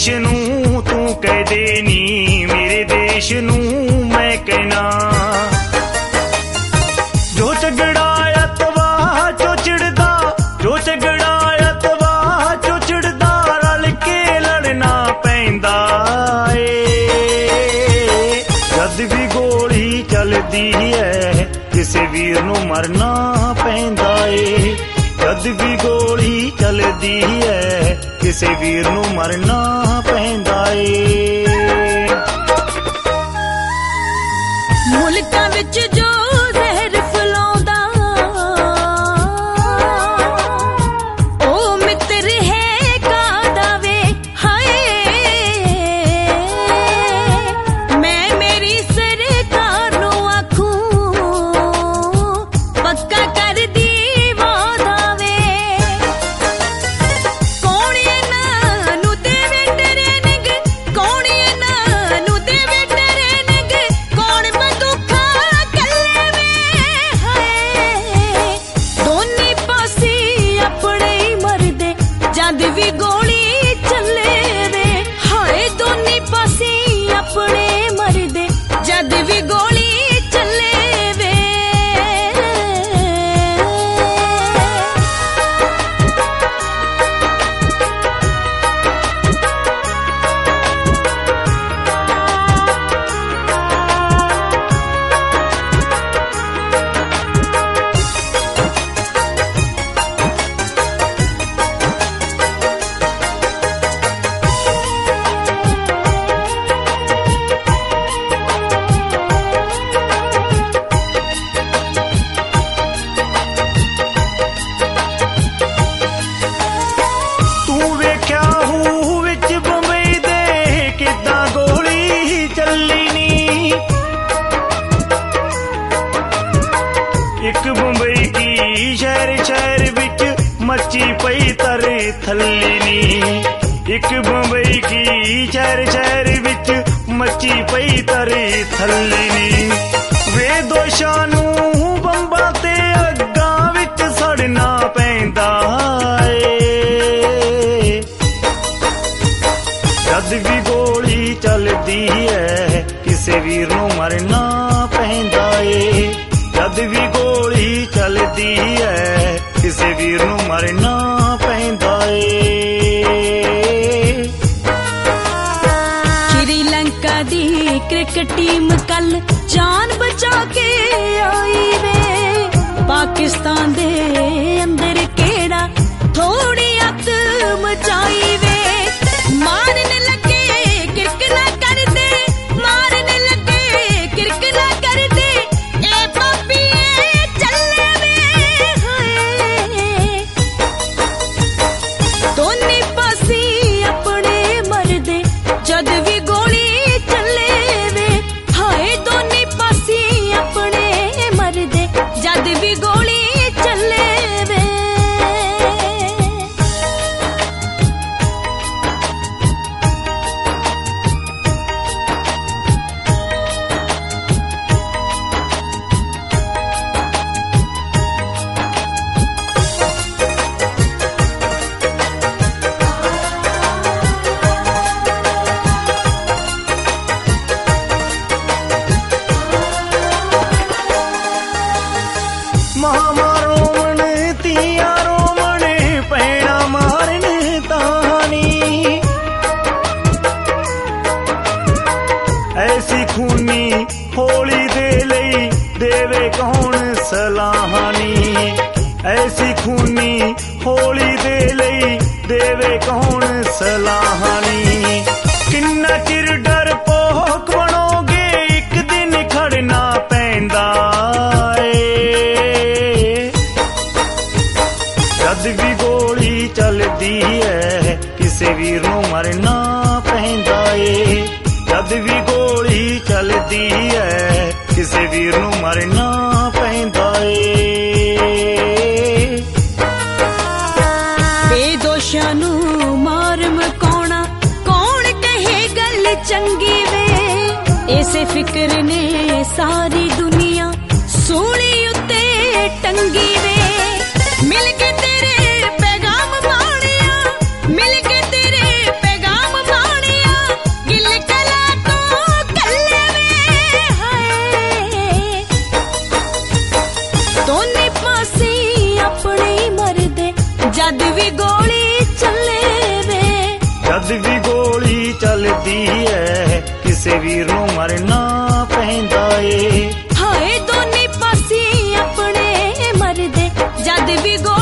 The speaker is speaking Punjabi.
ਦੇਸ਼ ਨੂੰ ਤੂੰ ਕਹਿ ਦੇ ਨੀ, ਮੇਰੇ ਦੇਸ਼ ਨੂੰ ਮੈਂ ਕਹਿਣਾ। ਜੋ ਝਗੜਾ ਅਤਵਾ ਚੋ ਚਿੜਦਾ, ਜੋ ਝਗੜਾ ਅਤਵਾ ਚੋ ਚਿੜਦਾ, ਰਲ ਕੇ ਲੜਨਾ ਪੈਂਦਾ ਏ। ਜਦ ਵੀ ਗੋਲੀ ਚੱਲਦੀ ਹੈ ਕਿਸੇ ਵੀਰ ਨੂੰ ਮਰਨਾ ਪੈਂਦਾ ਏ। ਜਦ ਵੀ ਗੋਲੀ ਚੱਲਦੀ ਹੈ ਕਿਸੇ ਵੀਰ ਨੂੰ ਮਰਨਾ ਪੈਂਦਾ ਏ। ਮੁਲਕਾਂ ਵਿੱਚ ਜੋ ਜ਼ਹਿਰ ਫੈਲਾਉਂਦਾ, ਉਹ ਮਿੱਤਰ ਹੈ ਕਾਹਦਾ ਵੇ ਹਾਏ। ਮੈਂ ਮੇਰੀ ਸਰਕਾਰ ਨੂੰ ਆਖੂੰ ਪੱਕਾ ਕਰਦੀ ਵਾਦਾ ਵੇ। ਕੌਣ ਇਹਨਾਂ ਨੂੰ ਦੇਵੇ ਟ੍ਰੇਨਿੰਗ, ਕੌਣ ਇਹਨਾਂ ਨੂੰ ਦੇਵੇ ਟ੍ਰੇਨਿੰਗ, ਕੌਣ ਬੰਦੂਕਾਂ ਕੱਲੇ ਵੇ ਹਾਏ। ਦੋਨੇ ਪਾਸੇ ਆਪਣੇ ਹੀ ਮਰਦੇ ਜਦ ਵੀ ਗੋਲੀ ਚੱਲੇ ਵੇ ਹਾਏ। ਦੋਨੇ ਪਾਸੇ ਆਪਣੇ ਮਰਦੇ ਜਦ ਵੀ ਗੋਲੀ ਚੱਲੇ ਵੇ। ਤੂੰ ਵੇਖਿਆ ਹੂ ਵਿੱਚ ਬੰਬਈ ਦੇ ਕਿੱਦਾਂ ਗੋਲੀ ਚੱਲੀ ਨੀ। ਇੱਕ ਬੰਬਈ ਕੀ ਸ਼ਹਿਰ ਸ਼ਹਿਰ ਵਿੱਚ ਮੱਚੀ ਪਈ ਤਰੇ ਥੱਲੀ ਨੀ। ਇੱਕ ਬੰਬਈ ਕੀ ਸ਼ਹਿਰ ਸ਼ਹਿਰ ਵਿੱਚ ਮੱਚੀ ਪਈ ਤਰੇ ਥੱਲੀ ਨੀ। ਵੇ ਦੋਸ਼ਾਂ ਨੂੰ ਬੰਬਾਂ ਤੇ ਅੱਗਾਂ ਵਿੱਚ ਸੜਨਾ ਪੈਂਦਾ ਏ। ਜਦ ਵੀ ਗੋਲੀ ਚੱਲਦੀ ਹੈ ਕਿਸੇ ਵੀਰ ਨੂੰ ਮਰਨਾ ਪੈਂਦਾ ਏ। ਜਦ ਵੀ ਗੋਲੀ ਚੱਲਦੀ ਹੈ ਕਿਸੇ ਵੀਰ ਨੂੰ ਮਰਨਾ ਪੈਂਦਾ ਏ। ਸ਼੍ਰੀਲੰਕਾ ਦੀ ਕ੍ਰਿਕਟ ਟੀਮ ਕੱਲ ਜਾਨ ਬਚਾ ਕੇ ਆਈ ਵੇ। ਪਾਕਿਸਤਾਨ ਦੇ ਅੰਦਰ ਕਿਹੜਾ ਥੋੜੀ ਅੱਤ ਮਚਾਈ ਵੇ। ਮਾਰਨ ਲੱਗੇ ਕਿਰਕ ਨਾ ਕਰਦੇ, ਮਾਰਨ ਲੱਗੇ ਕਿਰਕ ਨਾ ਕਰਦੇ, ਇਹ ਪਾਪੀਏ ਚੱਲੇ ਵੇ ਹਾਏ। ਦੋਨੇ ਪਾਸੇ ਆਪਣੇ ਮਰਦੇ ਜਦ ਵੀ ਗੋਲੀ ਚੱਲੇ ਵੇ ਹਾਏ। ਦੋਨੇ ਪਾਸੇ ਆਪਣੇ ਮਰਦੇ ਜਦ ਵੀ ਗੋਲੀ ਚੱਲੇ ਵੇ। ਮਾਵਾਂ ਰੋਵਣ ਧੀਆਂ ਰੋਵਣ ਭੈਣਾਂ ਮਾਰਨ ਤਾਣੀ। ਐਸੀ ਖੂਨੀ ਹੋਲੀ ਦੇ ਲਈ ਦੇਵੇ ਕੌਣ ਸਲਾਹਾਨੀ। ਐਸੀ ਖੂਨੀ ਹੋਲੀ ਦੇ ਲਈ ਦੇਵੇ ਕੌਣ ਸਲਾਹਾਨੀ। ਕਿੰਨਾ ਚਿਰ ਡਰਪੋਕ ਬਣੋਗੇ ਇੱਕ ਦਿਨ ਖੜਨਾ ਪੈਂਦਾ ਏ। ਜਦ ਵੀ ਗੋਲੀ ਚੱਲਦੀ ਹੈ ਕਿਸੇ ਵੀਰ ਨੂੰ ਮਰਨਾ ਪੈਂਦਾ ਏ। ਜਦ ਵੀ ਗੋਲੀ ਚੱਲਦੀ ਹੈ ਕਿਸੇ ਵੀਰ ਨੂੰ ਮਰਨਾ ਪੈਂਦਾ ਏ। ਬੇਦੋਸ਼ਾਂ ਨੂੰ ਮਾਰ ਮਕਾਉਣਾ ਕੌਣ ਕਹੇ ਗੱਲ ਚੰਗੀ ਵੇ। ਇਸੇ ਫਿਕਰ ਨੇ ਸਾਰੀ ਦੁਨੀਆ ਸੂਲੀ ਉੱਤੇ ਟੰਗੀ ਵੇ। ਮਿਲ ਕੇ ਤੇਰੇ ਪੈਗਾਮ ਮਾਣਿਆ, ਮਿਲ ਕੇ ਤੇਰੇ ਪੈਗਾਮ ਮਾਣਿਆ, जद भी गोली चलदी है किसे वीर नूं मरना पैंदा ए। हाय दोनी पासी अपने मरदे जद भी गोली